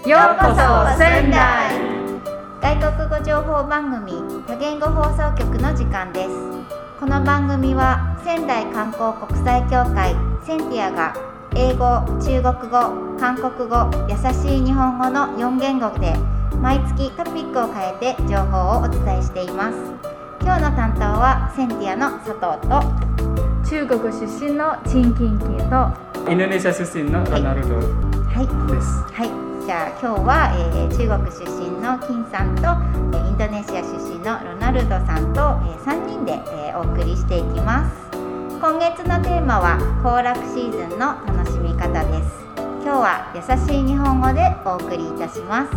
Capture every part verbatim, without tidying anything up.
ようこそ仙台。 外国語情報番組多言語放送局の時間です。この番組は仙台観光国際協会センティアが英語、中国語、韓国語、優しい日本語のよん言語で毎月トピックを変えて情報をお伝えしています。今日の担当はセンティアの佐藤と中国出身のチンキンキンとインドネシア出身のロナルドです。 はい、はい、じゃあ今日は、えー、中国出身の金さんとインドネシア出身のロナルドさんと、えー、さんにんで、えー、お送りしていきます。今月のテーマは行楽シーズンの楽しみ方です。今日は優しい日本語でお送りいたします。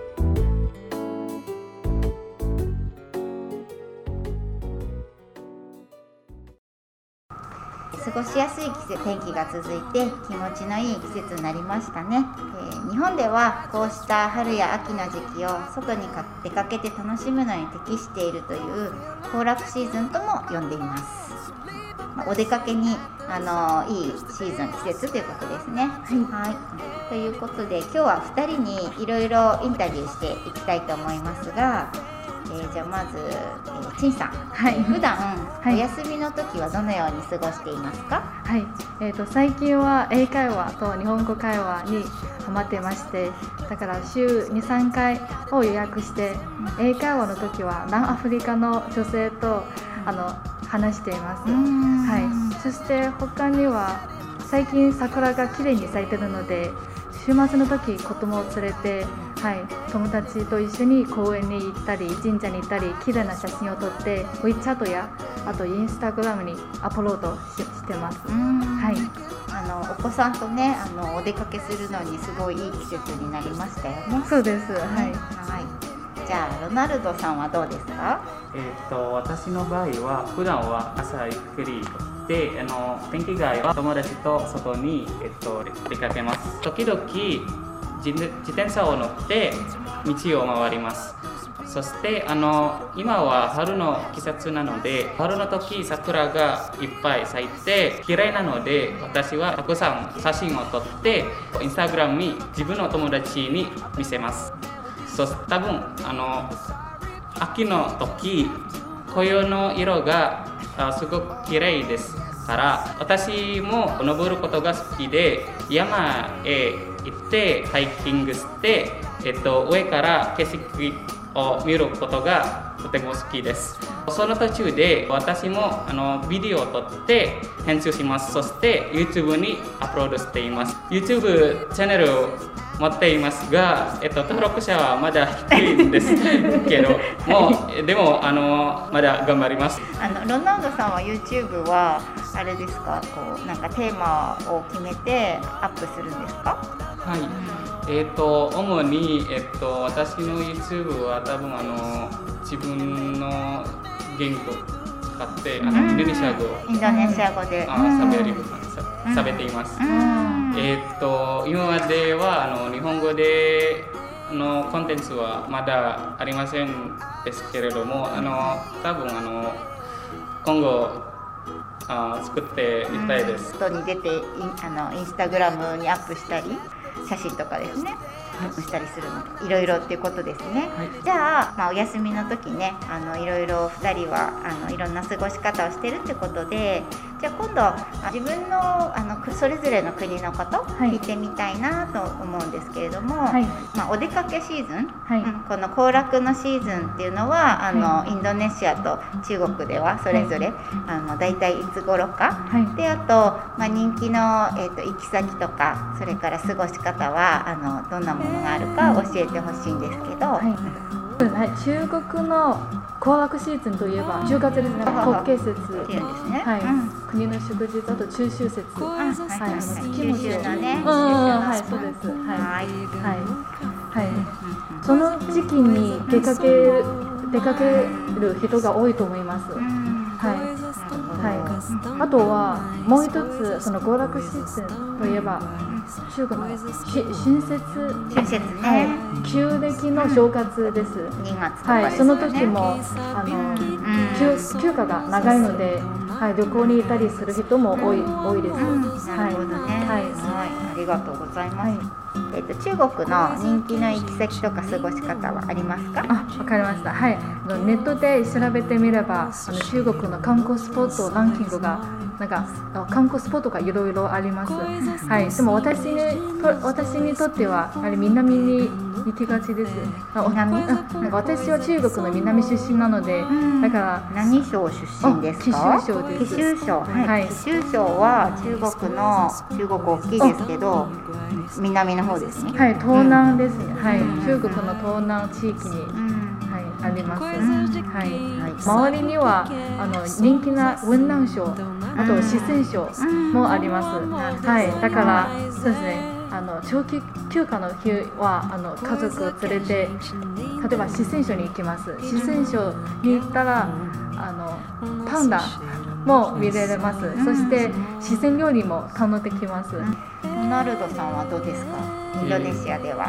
過ごしやすい季節天気が続いて気持ちのいい季節になりましたね、えー、日本ではこうした春や秋の時期を外に出かけて楽しむのに適しているという行楽シーズンとも呼んでいます。まあ、お出かけにあのいいシーズン季節ということですね。はい、はい、ということで今日はふたりにいろいろインタビューしていきたいと思いますが、えー、じゃあまず、えー、陳さん、はい、普段、はい、お休みの時はどのように過ごしていますか？ はい、えーと、最近は英会話と日本語会話にハマってまして、だから週に、さんかいを予約して、うん、英会話の時は南アフリカの女性と、うん、あの話しています。はい、そして他には最近桜が綺麗に咲いているので、週末の時子供を連れて、はい、友達と一緒に公園に行ったり神社に行ったり綺麗な写真を撮って WeChat やあとインスタグラムにアップロード し, してます。はい、 あのお子さんとねあのお出かけするのにすごいいい季節になりましたよね。 そうです、はい、はい、 じゃあロナルドさんはどうですか？ えー、と私の場合は普段は朝ゆっくりであの天気外は友達と外に、えっと、出かけます。時々自, 自転車を乗って道を回ります。そしてあの今は春の季節なので春の時桜がいっぱい咲いて綺麗なので私はたくさん写真を撮ってインスタグラムに自分の友達に見せます。そして多分あの秋の時紅葉の色がすごく綺麗ですから私も登ることが好きで山へ行ってハイキングして、えっと、上から景色を見ることがとても好きです。その途中で私もあのビデオを撮って編集します。そして YouTube にアップロードしています。 YouTube チャンネルを持っていますが、えっと、登録者はまだ低いんですけどもうでもあのまだ頑張ります。 あのロナウドさんは YouTube はあれですか、こうなんかテーマを決めてアップするんですか？ はい、えーと、主に、えーと、私の YouTube は多分あの自分の言語を使ってあのインドネシア語インドネシア語で喋り喋っています。えーと、今まではあの日本語でのコンテンツはまだありませんですけれども、あの多分あの今後あ作っていきたいです。 外に出てインあのインスタグラムにアップしたり写真とかですね、アップしたりするのといろいろっていうことですね。はい、じゃあ、まあ、お休みの時ねあのいろいろふたりはあのいろんな過ごし方をしてるってことで、じゃあ今度自分の、あのそれぞれの国のこと聞いてみたいなと思うんですけれども、はい、まあ、お出かけシーズン、はい、うん、この行楽のシーズンっていうのはあの、はい、インドネシアと中国ではそれぞれ、はい、あのだいたいいつ頃か、はい、であと、まあ、人気の、えーと、行き先とかそれから過ごし方はあのどんなものがあるか教えてほしいんですけど、はいはい、中国の行楽シーズンといえばじゅうがつですね。国慶節っていうんですね。はい、うん、国の祝日、あと中秋節、あ、はい、はい、あの月も中秋のね、 うん、はい、そうです。はい、はい、はい、その時期に出かける出かける人が多いと思います。はい、はい、あとはもう一つその行楽シーズンといえば中国の春節、 春節ね、 はい、旧暦の正月です。 にがつとかですね。はい、 その時もあの、うん、休, 休暇が長いので、はい、旅行に行ったりする人も多い多いです。 うん、なるほどね。はい、はい、ありりがとうございます。 はい、 えっと、中国の人気の行き先とか過ごし方はありますか？ あ、わかりました。はい、ネットで調べてみれば、あの中国の観光スポットランキングがなんか観光スポットがいろいろあります。はい、でも私にと私にとってはやはり南に行きがちです。 南？ なんか私は中国の南出身なので、だから何省出身ですか？ 貴州省です。 貴州省、はい、 はい、 貴州省は中国の中国大きいですけど、南の方ですね。 はい、東南ですね。はい、中国の東南地域に、はい、あります。はい、周りにはあの人気な雲南省、あと四川省もあります。はい、だからそうですね。あの長期休暇の日はあの家族を連れて例えば四川省に行きます。四川省に行ったらあのパンダも見れます。そして四川料理も堪能できます。 ロナルドさんはどうですか？インドネシアでは。 はい、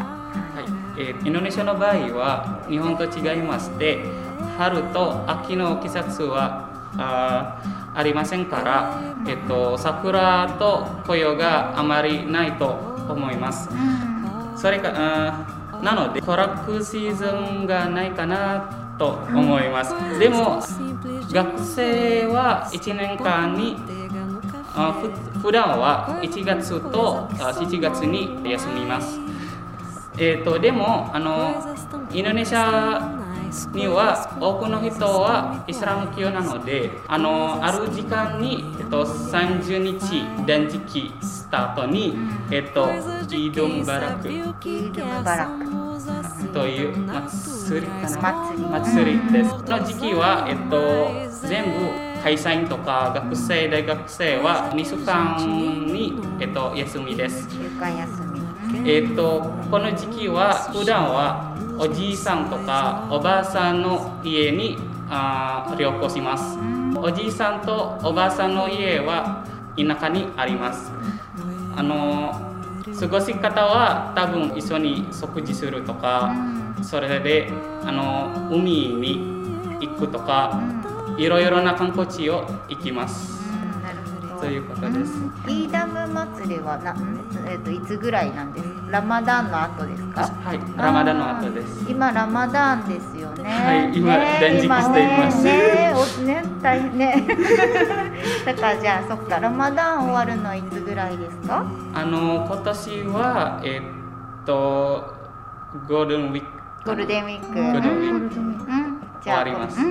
えー、インドネシアの場合は日本と違いまして、春と秋の季節は あ, ありませんから、えっと、桜と紅葉があまりないと思います。それかあなのでコラックシーズンがないかなと思います。でも学生はいちねんかんにあふ普段はいちがつとしちがつに休みます。えー、とでもあのインドネシアには多くの人はイスラム教なので、あのある時間に、えっと、さんじゅうにち断食した後に、えっと、イードムバラクイードムバラクという祭りかな祭り祭りです。この時期は、えっと、全部会社員とか学生大学生はにしゅうかんに、えっと、休みです。 週間休み。 えっと、この時期は普段はおじいさんとかおばあさんの家にあ旅行します。おじいさんとおばあさんの家は田舎にあります。あの過ごし方は多分一緒に食事するとか、それであの海に行くとか、いろいろな観光地を行きます。ということです。 イーダム祭りはな、えー、といつぐらいなんですか？ラマダンの後ですか？ はい、ラマダンの後です。 今ラマダンですよね。 はい、今断食しています。 ね、ね、おね、大変ね。だからじゃあそっか、ラマダン終わるのいつぐらいですか？ あの今年はえー、っとゴールデンウィーク。 ゴールデンウィーク。 ゴールデンウィーク。 うん、じゃあ終わります。 うん、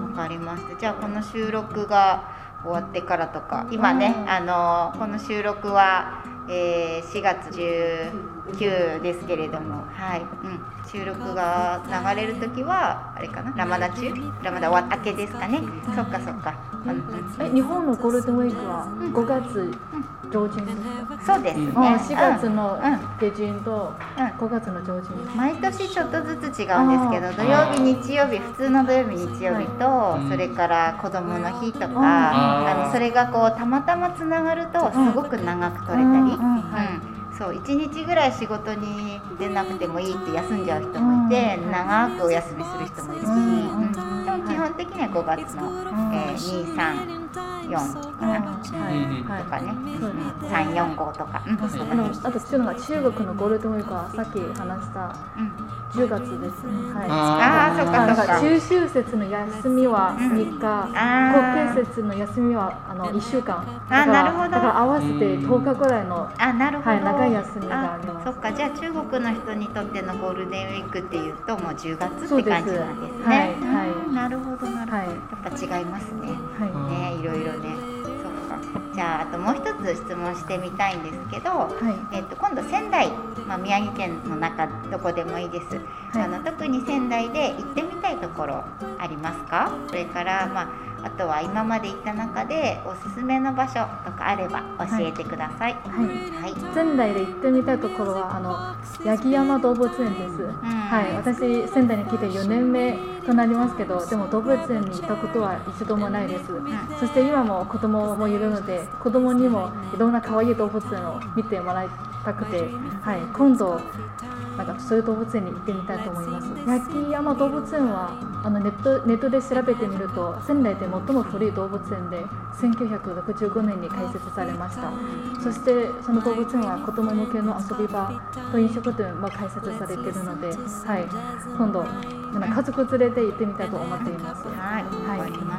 わかりました。じゃあこの収録が終わってからとか、今ね、あのこの収録は、えー、しがつじゅうくにちですけれども、はい、うん、収録が流れるときはあれかな、ラマダ中、ラマダ終わ明けですかね。そっかそっか。うん、 え、日本のゴールデンウィークはごがつ上旬ですか？そうですね。 あ、しがつの下旬とごがつの上旬、 うん、毎年ちょっとずつ違うんですけど、土曜日日曜日、普通の土曜日日曜日と、はい、それから子どもの日とか、あのそれがこうたまたまつながるとすごく長く取れたり、うん、そういちにちぐらい仕事に出なくてもいいって休んじゃう人もいて、長くお休みする人もいるし、うん、でも基本的にはごがつの、えー、に、さん、よんかな、はい、とかね、うん、さん、よん、ごとか、うん、 あのあと中国のゴールデンウィークはさっき話したじゅうがつですね。はい、 ああ、そっかそっか。 中秋節の休みはみっか、国慶節の休みはあのいっしゅうかん。 あ、なるほど。 だから合わせてとおかぐらいの、 あ、なるほど、 はい、長い休みがあります。 そっか、じゃあ中国の人にとってのゴールデンウィークっていうともうじゅうがつって感じなんですね。 はい、はい、 なるほどなるほど、はい、やっぱ違いますね。はい、ね、いろいろね。じゃあ、あともう一つ質問してみたいんですけど、はい、えー、と今度仙台、まあ、宮城県の中どこでもいいです、はい、あの特に仙台で行ってみたいところありますか？それから、まあ、あとは今まで行った中でおすすめの場所とかあれば教えてください。はいはいはい、仙台で行ってみたいところはあの八木山動物園です。うん、はい、私仙台に来てよねんめとなりますけど、でも動物園に行ったことは一度もないです。うん、そして今も子供もいるので、子供にもいろんな可愛い動物園を見てもらいたくて、はい、今度なんかそういう動物園に行ってみたいと思います。八木山動物園はあのネット、ネットで調べてみると仙台で最も古い動物園でせんきゅうひゃくろくじゅうごねんに開設されました。そしてその動物園は子ども向けの遊び場と飲食店も開設されているので、はい、今度家族連れて行ってみたいと思っています。 はい、わかりました。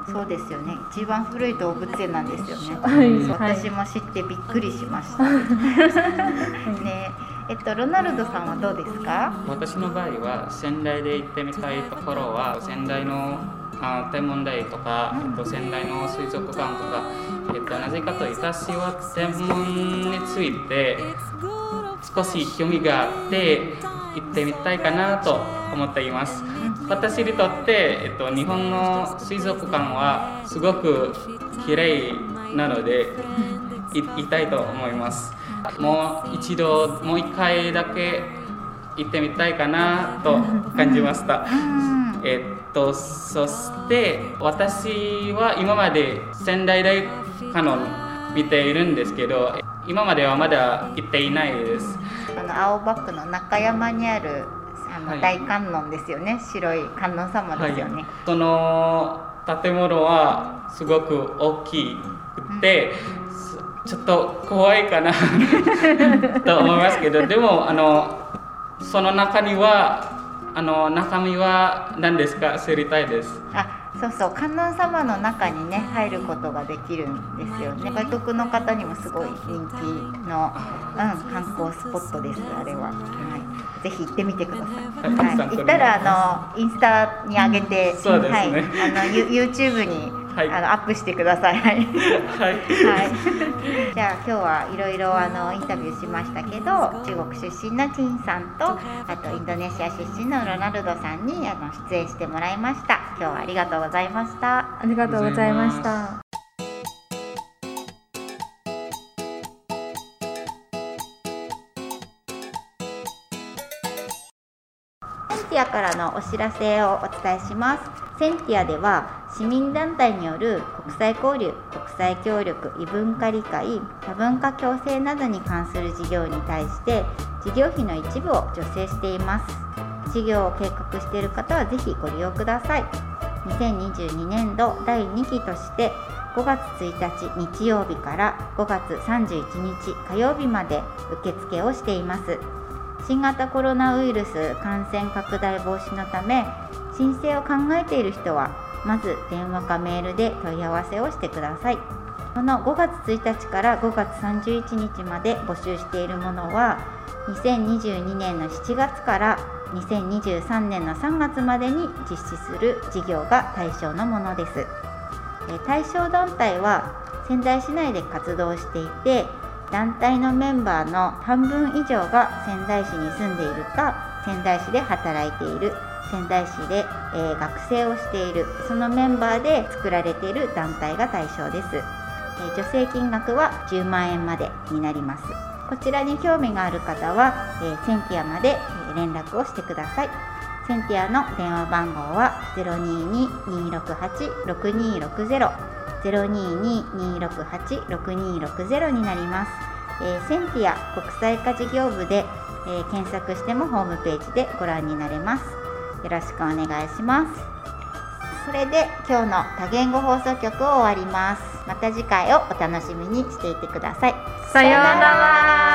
そうですよね。一番古い動物園なんですよね。 はい、 私も知ってびっくりしました。ね、えっとロナルドさんはどうですか？ 私の場合は仙台で行ってみたいところは仙台のあ天文台とか、うん、えっと、仙台の水族館とか、えっと、なぜかと私は天文について少し興味があって行ってみたいかなと思っています。私にとって、えっと、日本の水族館はすごく綺麗なので行きたいと思います。もう一度もう一回だけ行ってみたいかなと感じました。えっとそして私は今まで仙台大観音見ているんですけど、今まではまだ行っていないです。 あの青葉区の中山にあるあの大観音ですよね、はい、白い観音様ですよね、はい、 その建物はすごく大きくて、うん、ちょっと怖いかなと思いますけど、でもあのその中にはあの中身は何ですか知りたいです。 あ、そうそう、観音様の中にね入ることができるんですよね。外国の方にもすごい人気の、うん、観光スポットです。あれは、はい、ぜひ行ってみてください。はい、行ったらあのインスタに上げて、うん、 そうですね、はい、 あの YouTube にはい、あのアップしてください。はい。はい。じゃあ今日はいろいろあのインタビューしましたけど、中国出身の陳さんとあとインドネシア出身のロナルドさんにあの出演してもらいました。今日はありがとうございました。 ありがとうございました。 センティアからのお知らせをお伝えします。センティアでは市民団体による国際交流、国際協力、異文化理解、多文化共生などに関する事業に対して事業費の一部を助成しています。事業を計画している方はぜひご利用ください。にせんにじゅうにねんどだいにきとしてごがつついたち日曜日からごがつさんじゅういちにち火曜日まで受付をしています。新型コロナウイルス感染拡大防止のため申請を考えている人はまず電話かメールで問い合わせをしてください。このごがつついたちからごがつさんじゅういちにちまで募集しているものはにせんにじゅうにねんのしちがつからにせんにじゅうさんねんのさんがつまでに実施する事業が対象のものです。対象団体は仙台市内で活動していて、団体のメンバーの半分以上が仙台市に住んでいるか仙台市で働いている、仙台市で、えー、学生をしている、そのメンバーで作られている団体が対象です。えー、助成金額はじゅうまんえんまでになります。こちらに興味がある方は、えー、センティアまで連絡をしてください。センティアの電話番号は ゼロにーにーにーろくはちろくにーろくゼロ ゼロにーにーにーろくはちろくにーろくゼロになります。えー、センティア国際化事業部で、えー、検索してもホームページでご覧になれます。よろしくお願いします。それで今日の多言語放送局を終わります。また次回をお楽しみにしていてください。 さようなら。